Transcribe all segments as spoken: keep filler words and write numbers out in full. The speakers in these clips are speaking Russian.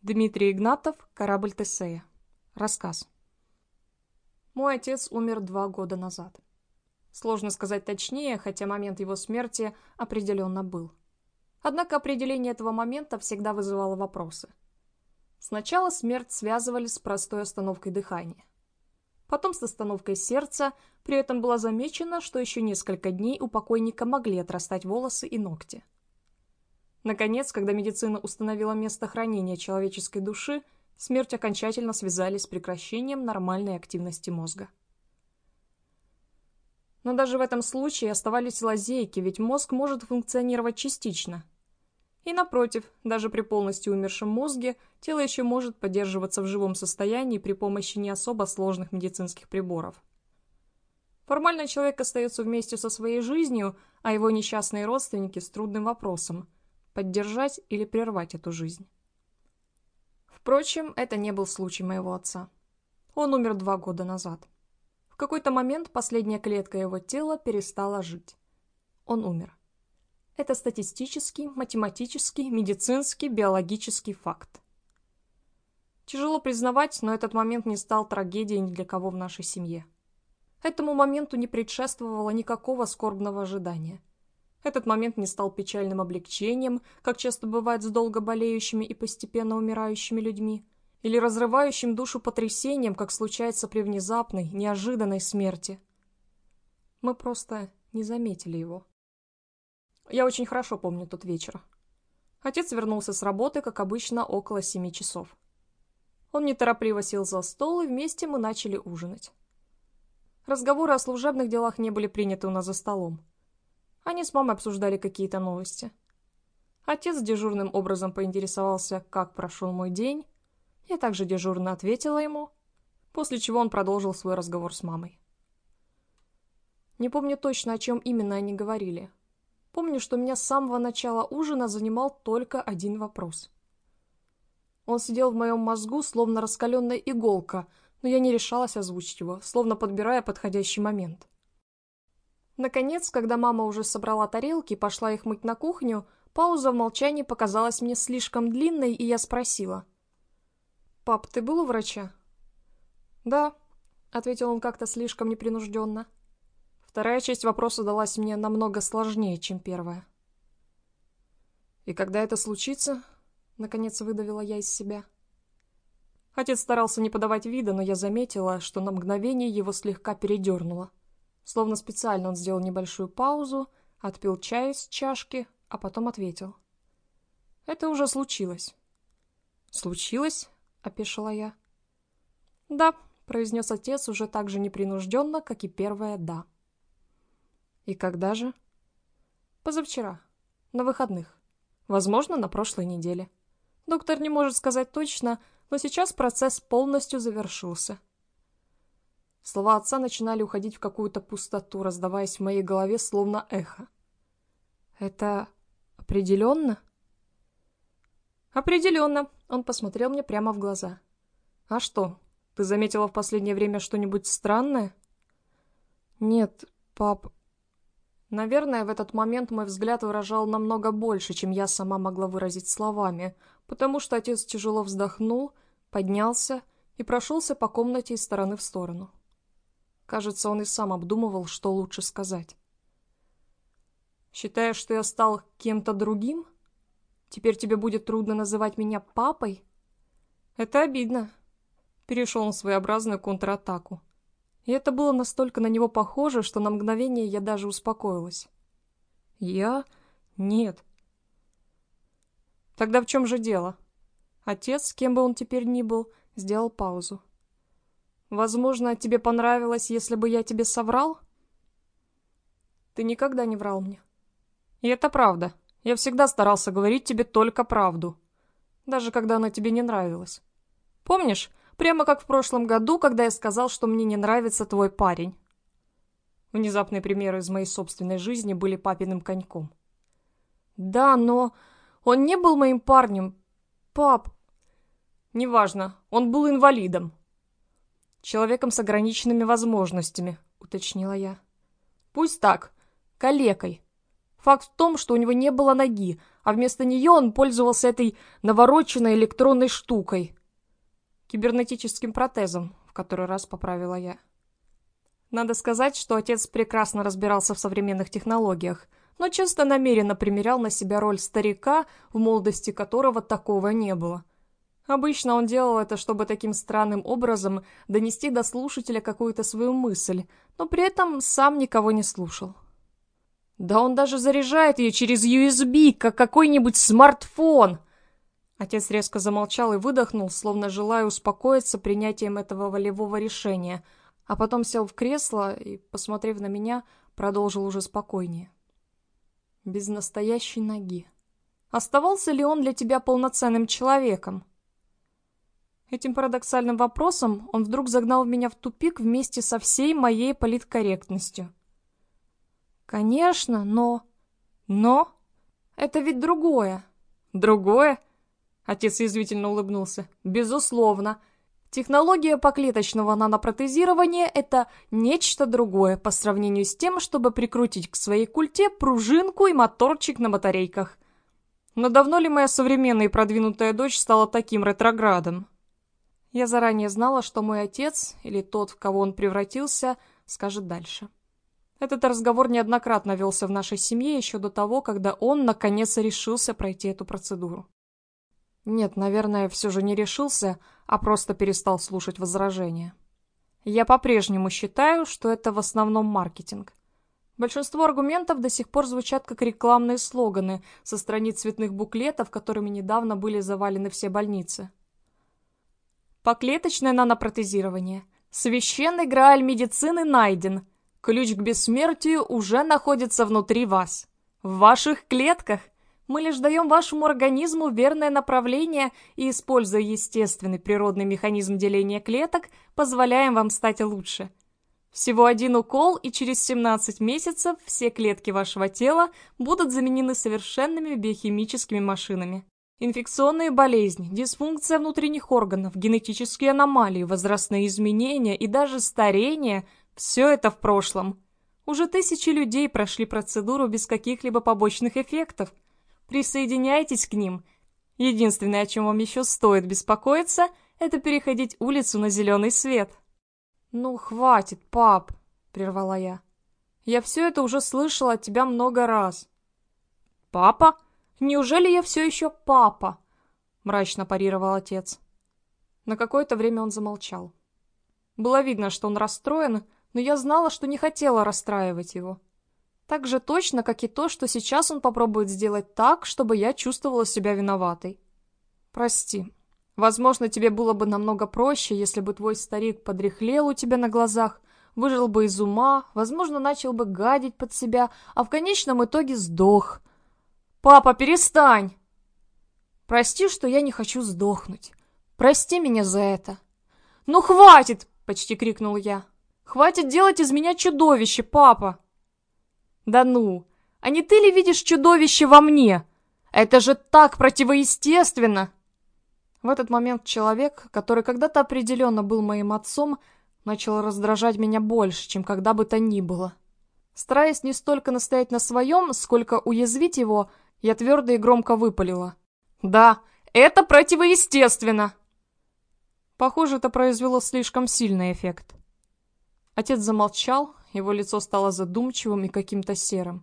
Дмитрий Игнатов, «Корабль Тесея». Рассказ. Мой отец умер два года назад. Сложно сказать точнее, хотя момент его смерти определенно был. Однако определение этого момента всегда вызывало вопросы. Сначала смерть связывали с простой остановкой дыхания. Потом с остановкой сердца, при этом было замечено, что еще несколько дней у покойника могли отрастать волосы и ногти. Наконец, когда медицина установила место хранения человеческой души, смерть окончательно связали с прекращением нормальной активности мозга. Но даже в этом случае оставались лазейки, ведь мозг может функционировать частично. И напротив, даже при полностью умершем мозге тело еще может поддерживаться в живом состоянии при помощи не особо сложных медицинских приборов. Формально человек остается вместе со своей жизнью, а его несчастные родственники с трудным вопросом – поддержать или прервать эту жизнь. Впрочем, это не был случай моего отца. Он умер два года назад. В какой-то момент последняя клетка его тела перестала жить. Он умер. Это статистический, математический, медицинский, биологический факт. Тяжело признавать, но этот момент не стал трагедией ни для кого в нашей семье. Этому моменту не предшествовало никакого скорбного ожидания. Этот момент не стал печальным облегчением, как часто бывает с долго болеющими и постепенно умирающими людьми, или разрывающим душу потрясением, как случается при внезапной, неожиданной смерти. Мы просто не заметили его. Я очень хорошо помню тот вечер. Отец вернулся с работы, как обычно, около семи часов. Он неторопливо сел за стол, и вместе мы начали ужинать. Разговоры о служебных делах не были приняты у нас за столом. Они с мамой обсуждали какие-то новости. Отец дежурным образом поинтересовался, как прошел мой день. Я также дежурно ответила ему, после чего он продолжил свой разговор с мамой. Не помню точно, о чем именно они говорили. Помню, что меня с самого начала ужина занимал только один вопрос. Он сидел в моем мозгу, словно раскаленная иголка, но я не решалась озвучить его, словно подбирая подходящий момент. Наконец, когда мама уже собрала тарелки и пошла их мыть на кухню, пауза в молчании показалась мне слишком длинной, и я спросила. «Пап, ты был у врача?» «Да», — ответил он как-то слишком непринужденно. Вторая часть вопроса далась мне намного сложнее, чем первая. «И когда это случится?» — наконец выдавила я из себя. Отец старался не подавать вида, но я заметила, что на мгновение его слегка передернуло. Словно специально он сделал небольшую паузу, отпил чай из чашки, а потом ответил. «Это уже случилось». «Случилось?» — опешила я. «Да», — произнес отец уже так же непринужденно, как и первое «да». «И когда же?» «Позавчера. На выходных. Возможно, на прошлой неделе. Доктор не может сказать точно, но сейчас процесс полностью завершился». Слова отца начинали уходить в какую-то пустоту, раздаваясь в моей голове словно эхо. «Это определенно?» «Определенно», — он посмотрел мне прямо в глаза. «А что, ты заметила в последнее время что-нибудь странное?» «Нет, пап...» Наверное, в этот момент мой взгляд выражал намного больше, чем я сама могла выразить словами, потому что отец тяжело вздохнул, поднялся и прошелся по комнате из стороны в сторону. Кажется, он и сам обдумывал, что лучше сказать. «Считаешь, что я стал кем-то другим? Теперь тебе будет трудно называть меня папой? Это обидно». Перешел он в своеобразную контратаку. И это было настолько на него похоже, что на мгновение я даже успокоилась. «Я? Нет». «Тогда в чем же дело?» Отец, кем бы он теперь ни был, сделал паузу. «Возможно, тебе понравилось, если бы я тебе соврал?» «Ты никогда не врал мне». «И это правда. Я всегда старался говорить тебе только правду. Даже когда она тебе не нравилась. Помнишь, прямо как в прошлом году, когда я сказал, что мне не нравится твой парень?» Внезапные примеры из моей собственной жизни были папиным коньком. «Да, но он не был моим парнем, пап». «Неважно, он был инвалидом». «Человеком с ограниченными возможностями», — уточнила я. «Пусть так, калекой. Факт в том, что у него не было ноги, а вместо нее он пользовался этой навороченной электронной штукой. Кибернетическим протезом, в который раз поправила я. Надо сказать, что отец прекрасно разбирался в современных технологиях, но часто намеренно примерял на себя роль старика, в молодости которого такого не было. Обычно он делал это, чтобы таким странным образом донести до слушателя какую-то свою мысль, но при этом сам никого не слушал. Да он даже заряжает ее через ю эс би, как какой-нибудь смартфон. Отец резко замолчал и выдохнул, словно желая успокоиться принятием этого волевого решения, а потом сел в кресло и, посмотрев на меня, продолжил уже спокойнее. Без настоящей ноги. Оставался ли он для тебя полноценным человеком? Этим парадоксальным вопросом он вдруг загнал меня в тупик вместе со всей моей политкорректностью. Конечно, но... Но? Это ведь другое. Другое? Отец язвительно улыбнулся. Безусловно. Технология поклеточного нанопротезирования – это нечто другое по сравнению с тем, чтобы прикрутить к своей культе пружинку и моторчик на батарейках. Но давно ли моя современная и продвинутая дочь стала таким ретроградом? Я заранее знала, что мой отец, или тот, в кого он превратился, скажет дальше. Этот разговор неоднократно велся в нашей семье еще до того, когда он, наконец, решился пройти эту процедуру. Нет, наверное, все же не решился, а просто перестал слушать возражения. Я по-прежнему считаю, что это в основном маркетинг. Большинство аргументов до сих пор звучат как рекламные слоганы со страниц цветных буклетов, которыми недавно были завалены все больницы. Поклеточное нанопротезирование. Священный грааль медицины найден. Ключ к бессмертию уже находится внутри вас. В ваших клетках. Мы лишь даем вашему организму верное направление и, используя естественный природный механизм деления клеток, позволяем вам стать лучше. Всего один укол, и через семнадцать месяцев все клетки вашего тела будут заменены совершенными биохимическими машинами. Инфекционные болезни, дисфункция внутренних органов, генетические аномалии, возрастные изменения и даже старение – все это в прошлом. Уже тысячи людей прошли процедуру без каких-либо побочных эффектов. Присоединяйтесь к ним. Единственное, о чем вам еще стоит беспокоиться, это переходить улицу на зеленый свет. «Ну, хватит, пап», — прервала я. «Я все это уже слышала от тебя много раз». «Папа? Неужели я все еще папа?» — мрачно парировал отец. На какое-то время он замолчал. Было видно, что он расстроен, но я знала, что не хотела расстраивать его. Так же точно, как и то, что сейчас он попробует сделать так, чтобы я чувствовала себя виноватой. «Прости. Возможно, тебе было бы намного проще, если бы твой старик подряхлел у тебя на глазах, выжил бы из ума, возможно, начал бы гадить под себя, а в конечном итоге сдох. Папа, перестань! Прости, что я не хочу сдохнуть. Прости меня за это». «Ну хватит!» — почти крикнул я. «Хватит делать из меня чудовище, папа!» «Да ну! А не ты ли видишь чудовище во мне? Это же так противоестественно!» В этот момент человек, который когда-то определенно был моим отцом, начал раздражать меня больше, чем когда бы то ни было. Стараясь не столько настоять на своем, сколько уязвить его, я твердо и громко выпалила. «Да, это противоестественно!» Похоже, это произвело слишком сильный эффект. Отец замолчал, его лицо стало задумчивым и каким-то серым.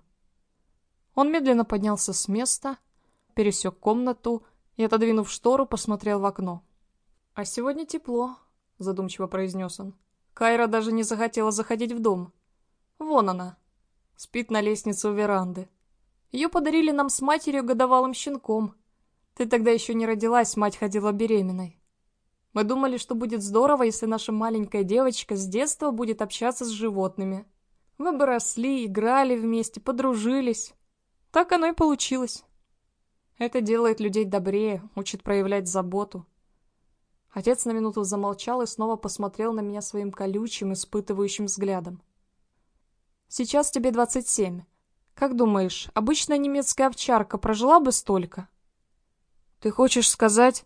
Он медленно поднялся с места, пересек комнату и, отодвинув штору, посмотрел в окно. «А сегодня тепло», — задумчиво произнес он. «Кайра даже не захотела заходить в дом. Вон она, спит на лестнице у веранды. Ее подарили нам с матерью годовалым щенком. Ты тогда еще не родилась, мать ходила беременной. Мы думали, что будет здорово, если наша маленькая девочка с детства будет общаться с животными. Мы бы росли, играли вместе, подружились. Так оно и получилось. Это делает людей добрее, учит проявлять заботу». Отец на минуту замолчал и снова посмотрел на меня своим колючим, испытывающим взглядом. «Сейчас тебе двадцать семь. Как думаешь, обычная немецкая овчарка прожила бы столько?» «Ты хочешь сказать...»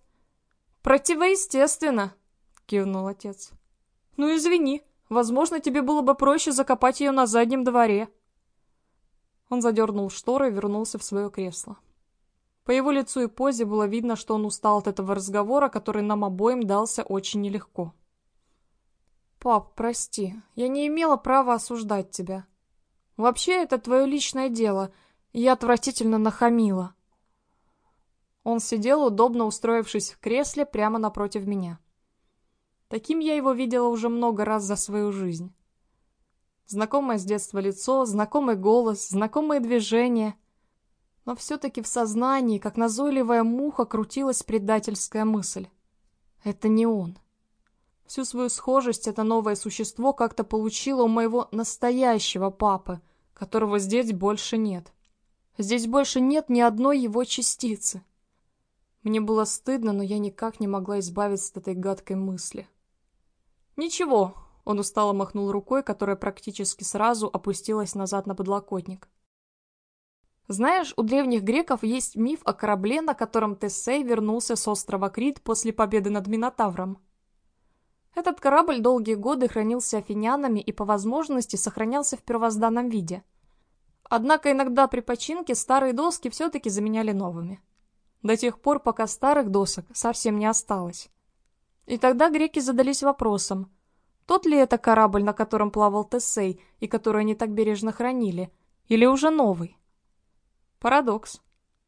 «Противоестественно», — кивнул отец. «Ну извини, возможно, тебе было бы проще закопать ее на заднем дворе». Он задернул шторы и вернулся в свое кресло. По его лицу и позе было видно, что он устал от этого разговора, который нам обоим дался очень нелегко. «Пап, прости, я не имела права осуждать тебя. Вообще, это твое личное дело, и я отвратительно нахамила». Он сидел, удобно устроившись в кресле прямо напротив меня. Таким я его видела уже много раз за свою жизнь. Знакомое с детства лицо, знакомый голос, знакомые движения. Но все-таки в сознании, как назойливая муха, крутилась предательская мысль. Это не он. Всю свою схожесть это новое существо как-то получило у моего настоящего папы, которого здесь больше нет. Здесь больше нет ни одной его частицы. Мне было стыдно, но я никак не могла избавиться от этой гадкой мысли. «Ничего», — он устало махнул рукой, которая практически сразу опустилась назад на подлокотник. «Знаешь, у древних греков есть миф о корабле, на котором Тесей вернулся с острова Крит после победы над Минотавром. Этот корабль долгие годы хранился афинянами и по возможности сохранялся в первозданном виде. Однако иногда при починке старые доски все-таки заменяли новыми. До тех пор, пока старых досок совсем не осталось. И тогда греки задались вопросом, тот ли это корабль, на котором плавал Тесей, и который они так бережно хранили, или уже новый? Парадокс.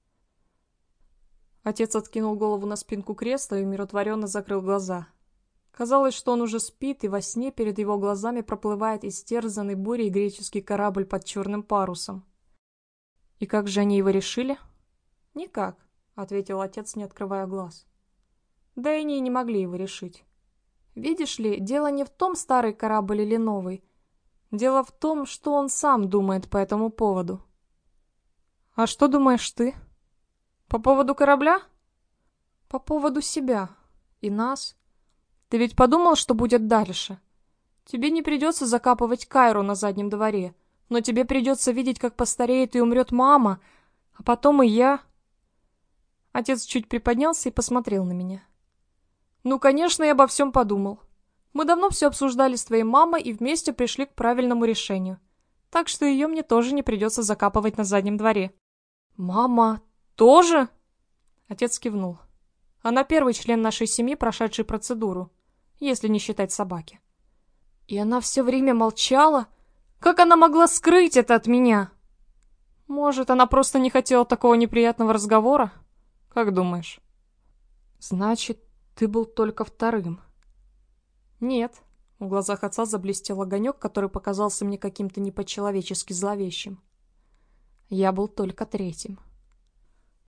Отец откинул голову на спинку кресла и умиротворенно закрыл глаза. Казалось, что он уже спит, и во сне перед его глазами проплывает истерзанный бурей греческий корабль под черным парусом. И как же они его решили? Никак, ответил отец, не открывая глаз. Да и они и не могли его решить. Видишь ли, дело не в том, старый корабль или новый. Дело в том, что он сам думает по этому поводу. А что думаешь ты? По поводу корабля? По поводу себя и нас. Ты ведь подумал, что будет дальше? Тебе не придется закапывать Кайру на заднем дворе, но тебе придется видеть, как постареет и умрет мама, а потом и я. Отец чуть приподнялся и посмотрел на меня. Ну, конечно, я обо всем подумал. Мы давно все обсуждали с твоей мамой и вместе пришли к правильному решению. Так что ее мне тоже не придется закапывать на заднем дворе. Мама тоже? Отец кивнул. Она первый член нашей семьи, прошедший процедуру, если не считать собаки. И она все время молчала? Как она могла скрыть это от меня? Может, она просто не хотела такого неприятного разговора? Как думаешь? Значит, ты был только вторым. Нет. В глазах отца заблестел огонек, который показался мне каким-то не по-человечески зловещим. Я был только третьим.